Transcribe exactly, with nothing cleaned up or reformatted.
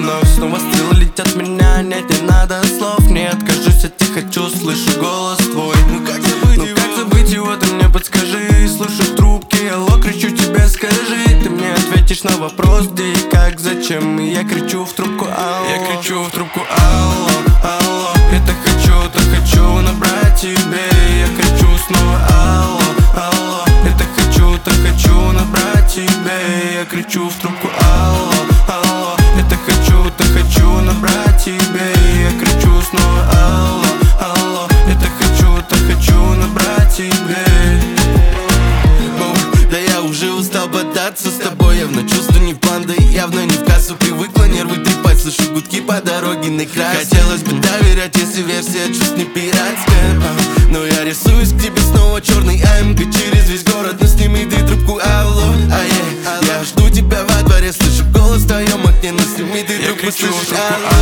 вновь. Снова стрелы летят в меня, нет, не надо слов. Не откажусь от них, хочу, слышу голос твой. Ну как забыть, ну, его? Как забыть его, ты мне подскажи. Слушай в трубке, алло, кричу тебе, скажи. Ты мне ответишь на вопрос, где и как, зачем. И я кричу в трубку, алло. Я кричу в трубку, алло, алло. Я так хочу, так хочу набрать тебе. Я кричу снова, алло, алло. Я так хочу, так хочу набрать тебе. Я кричу в трубку, алло, алло. Я так хочу, так хочу набрать тебе. Я кричу снова, алло, алло. Я так хочу, так хочу набрать тебе. Да я уже устал бодаться с тобой. Явно чувство не в план, да и явно не в кассу. Привыкла нервы трепать, слышу гудки по дороге на красный. Хотелось бы доверять, если версия чувств не пиратская. Но я рисуюсь к тебе снова черный АМГ через весь город. Но сними ты трубку, алло, а я, я жду тебя во дворе. Слышу голос в твоем окне, но сними ты трубку, слышишь, алло.